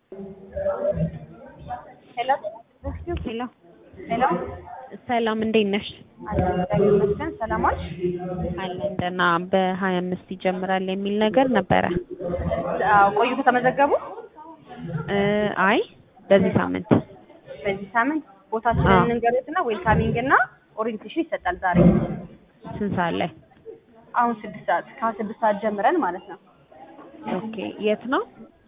ሄሎ ሄሎ ሄሎ ሰላም እንዴት ነሽ? አለን ሰላማች አለን ደህና። በ25 ይጀምራል የሚል ነገር ነበረ። ቆዩ ከተመዘገቡ አይ በዚህ ሳምንት ቦታችንን እንገሩትና ዌልካሚንግ እና ኦሪንቴሽን ይሰጣል ዛሬ ስንት ሰዓት ላይ? አሁን 6 ሰዓት ከ6 ሰዓት ጀምረን ማለት ነው። ኦኬ የት ነው?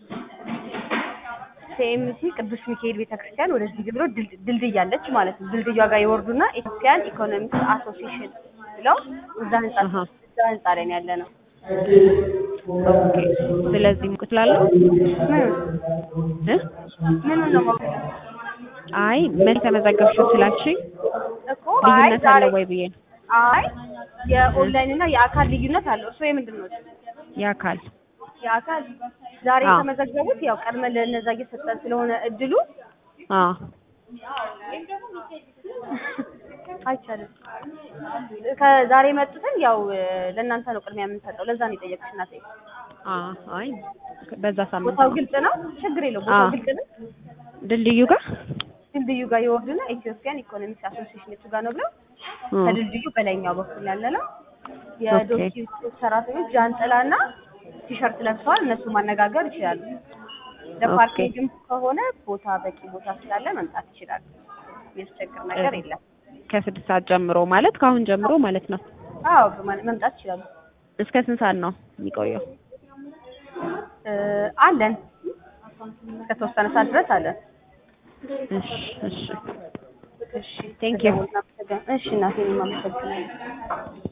ሲኤምሲ ቅዱስ ሚካኤል ቤተክርስቲያን ወደዚህ ብሎ ድልድይ አለች ማለት ነው። ድልድዩዋ ጋር ይወርዱና ኢትዮጵያን ኢኮኖሚክስ አሶሲዬሽን ብለው እዛ ህንጻ ላይ ነው ያለነው። ኦኬ ስለዚህ ምክትላለሁ ምን ነው ማለት አይ ምን ተመዘገብሽው ስላልሽኝ እኮ አይ ልዩነት አለ ወይ ብዬ ነው። አይ የኦንላይን እና የአካል ልዩነት አለው። እሱ የምንድነው? የአካል ዛሬ የተመዘገቡት ያው ቀድመን ለነዛ እየሰጠን ስለሆነ እድሉ አይቻልም። ከዛሬ መጥተን ያው ለእናንተ ነው ቅድሚያ የምንሰጠው። ለዛ ነው የጠየቅሽ እናቴ። አይ በዛ ሳምንት ቦታው ግልጽ ነው፣ ችግር የለውም። ቦታው ግልጽ ነው። ድልድዩ ጋር ይወርዱና ኢትዮጵያን ኢኮኖሚክስ አሶሲዬሽን እሱ ጋር ነው ብለው ከድልድዩ በላይኛው በኩል ያለ ነው። የዶክተር ሰራተኞች ጃንጥላና ቲሸርት ለብሰዋል። እነሱ ማነጋገር ይችላሉ። ለፓርኪንግም ከሆነ በቂ ቦታ ስላለ መምጣት ይችላሉ። የሚያስቸግር ነገር የለም። ከ6 ሰዓት ጀምሮ ማለት ከአሁን ጀምሮ ማለት ነው? አዎ መምጣት ይችላሉ። እስከ ስንት ሰዓት ነው የሚቆየው? አለን እስከ ተወሰነ ሰዓት ድረስ አለን። እሺ ቴንክ ዩ። እሺ እናቴ ማመሰግናለሁ።